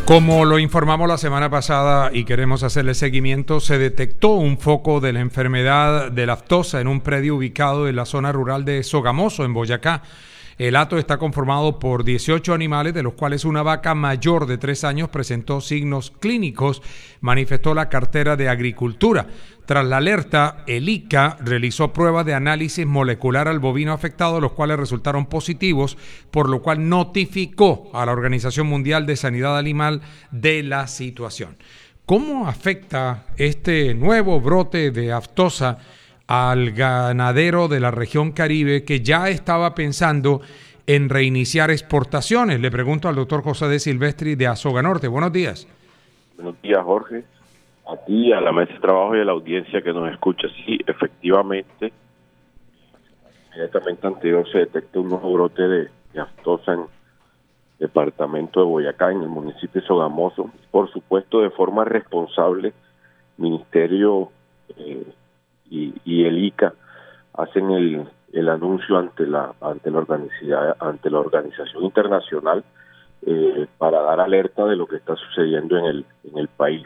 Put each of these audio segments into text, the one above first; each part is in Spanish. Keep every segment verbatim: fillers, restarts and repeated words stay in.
Como lo informamos la semana pasada y queremos hacerle seguimiento, se detectó un foco de la enfermedad de la aftosa en un predio ubicado en la zona rural de Sogamoso, en Boyacá. El hato está conformado por dieciocho animales, de los cuales una vaca mayor de tres años presentó signos clínicos, manifestó la cartera de Agricultura. Tras la alerta, el I C A realizó pruebas de análisis molecular al bovino afectado, los cuales resultaron positivos, por lo cual notificó a la Organización Mundial de Sanidad Animal de la situación. ¿Cómo afecta este nuevo brote de aftosa al ganadero de la región Caribe que ya estaba pensando en reiniciar exportaciones? Le pregunto al doctor José de Silvestri de Azoga Norte. Buenos días. Buenos días, Jorge. A ti, a la mesa de trabajo y a la audiencia que nos escucha. Sí, efectivamente, inmediatamente anterior se detecta un nuevo brote de, de aftosa en el departamento de Boyacá, en el municipio de Sogamoso. Por supuesto, de forma responsable, Ministerio eh, y, y el I C A hacen el, el anuncio ante la ante la organización ante la organización internacional eh, para dar alerta de lo que está sucediendo en el en el país.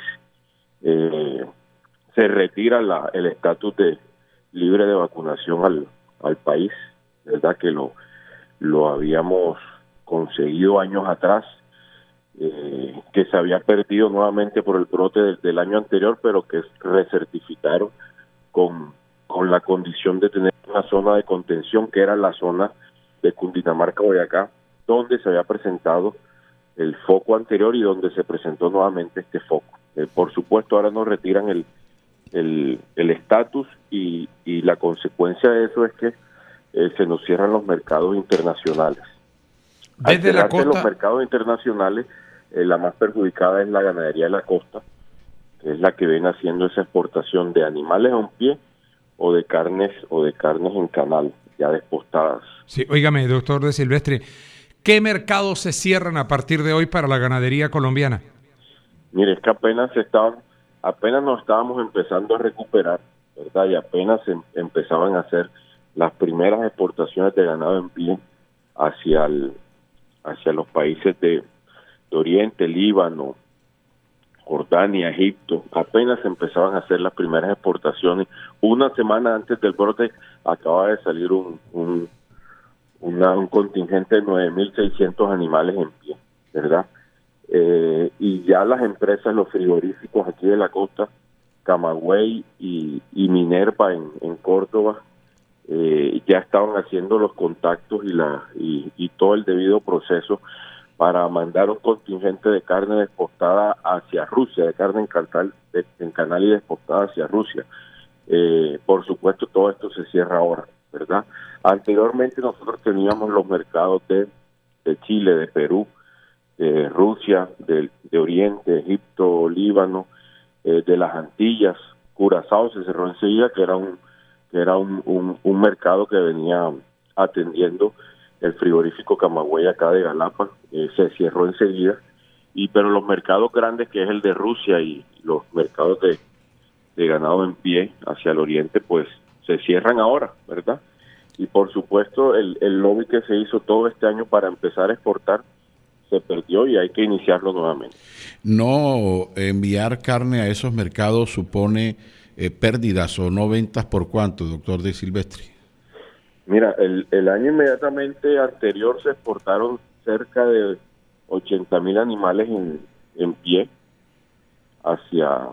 Eh, se retira la, el estatus de libre de vacunación al, al país, verdad que lo lo habíamos conseguido años atrás, eh, que se había perdido nuevamente por el brote del, del año anterior, pero que recertificaron con, con la condición de tener una zona de contención, que era la zona de Cundinamarca, Boyacá, donde se había presentado el foco anterior y donde se presentó nuevamente este foco. Eh, por supuesto, ahora nos retiran el el el estatus y, y la consecuencia de eso es que eh, se nos cierran los mercados internacionales. Desde Al la costa, los mercados internacionales, eh, la más perjudicada es la ganadería de la costa, que es la que viene haciendo esa exportación de animales a un pie o de carnes o de carnes en canal, ya despostadas. Sí, óigame, doctor de Silvestre, ¿qué mercados se cierran a partir de hoy para la ganadería colombiana? Mire, es que apenas estaban, apenas nos estábamos empezando a recuperar, ¿verdad? Y apenas em, empezaban a hacer las primeras exportaciones de ganado en pie hacia el, hacia los países de, de Oriente, Líbano, Jordania, Egipto. Apenas empezaban a hacer las primeras exportaciones. Una semana antes del brote acaba de salir un un, una, un contingente de nueve mil seiscientos animales en pie, ¿verdad? Eh, y ya las empresas, los frigoríficos aquí de la costa, Camagüey y, y Minerva en, en Córdoba, eh, ya estaban haciendo los contactos y, la, y, y todo el debido proceso para mandar un contingente de carne despostada hacia Rusia, de carne en canal, de, en canal y despostada hacia Rusia. Eh, por supuesto, todo esto se cierra ahora, ¿verdad? Anteriormente nosotros teníamos los mercados de, de Chile, de Perú, de Rusia, de, de Oriente, Egipto, Líbano, eh, de las Antillas. Curazao se cerró enseguida, que era un que era un, un, un mercado que venía atendiendo el frigorífico Camagüey acá de Galapa, eh, se cerró enseguida, y pero los mercados grandes, que es el de Rusia y los mercados de, de ganado en pie hacia el oriente, pues se cierran ahora, ¿verdad? Y por supuesto el, el lobby que se hizo todo este año para empezar a exportar se perdió y hay que iniciarlo nuevamente. No enviar carne a esos mercados supone eh, pérdidas o no ventas, ¿por cuánto, doctor de Silvestri? Mira, el, el año inmediatamente anterior se exportaron cerca de ochenta mil animales en, en pie hacia,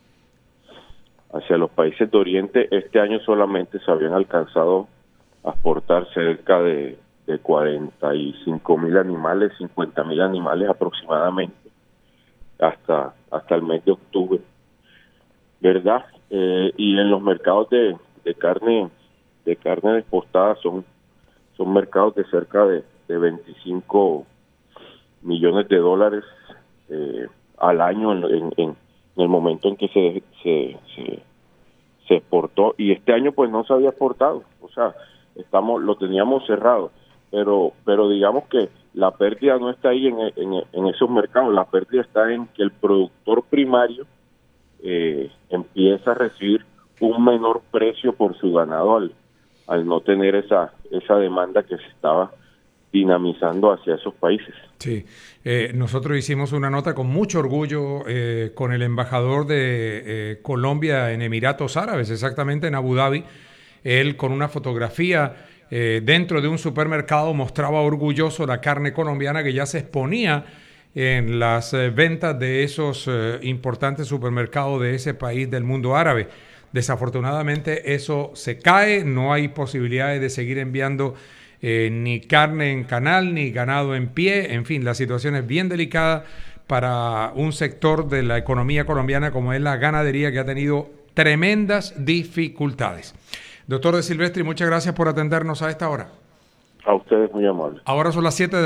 hacia los países de Oriente. Este año solamente se habían alcanzado a exportar cerca de, de cuarenta y cinco mil animales, cincuenta mil animales aproximadamente, hasta, hasta el mes de octubre, ¿verdad? Eh, y en los mercados de, de carne de carne despostada son son mercados de cerca de, de veinticinco millones de dólares eh, al año en, en, en el momento en que se, se se se exportó, y este año pues no se había exportado, o sea, estamos lo teníamos cerrado, pero pero digamos que la pérdida no está ahí en, en, en esos mercados, la pérdida está en que el productor primario eh, empieza a recibir un menor precio por su ganado al al no tener esa esa demanda que se estaba dinamizando hacia esos países. Sí, eh, nosotros hicimos una nota con mucho orgullo eh, con el embajador de eh, Colombia en Emiratos Árabes, exactamente en Abu Dhabi. Él con una fotografía eh, dentro de un supermercado mostraba orgulloso la carne colombiana que ya se exponía en las eh, ventas de esos eh, importantes supermercados de ese país del mundo árabe. Desafortunadamente eso se cae, no hay posibilidades de seguir enviando Eh, ni carne en canal, ni ganado en pie, en fin, la situación es bien delicada para un sector de la economía colombiana como es la ganadería, que ha tenido tremendas dificultades. Doctor De Silvestri, muchas gracias por atendernos a esta hora. A ustedes, muy amables. Ahora son las siete de